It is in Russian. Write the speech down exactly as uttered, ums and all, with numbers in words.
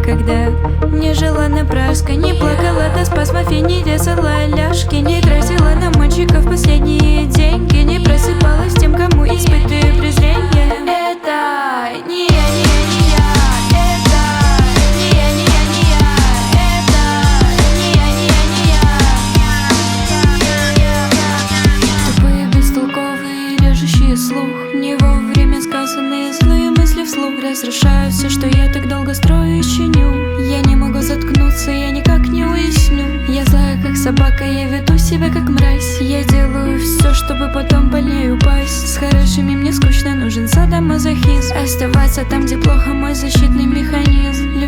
никогда не жила напрасно, не плакала до спазмов и не резала ляжки, не тратила на мальчиков последние деньги, не просыпалась тем, кому испытываю презрение. Это не я, не я, не я. Это не я, не я, не я. Это не я, не я, не я. Тупые, бестолковые, режущие слух, не вовремя сказанные злые мысли вслух разрушают все, что я так долго строю и чиню. Я не могу заткнуться, я никак не уясню. Я злая, как собака, я веду себя как мразь. Я делаю все, чтобы потом больнее упасть. С хорошими мне скучно, нужен садомазохизм. Оставаться там, где плохо, мой защитный механизм.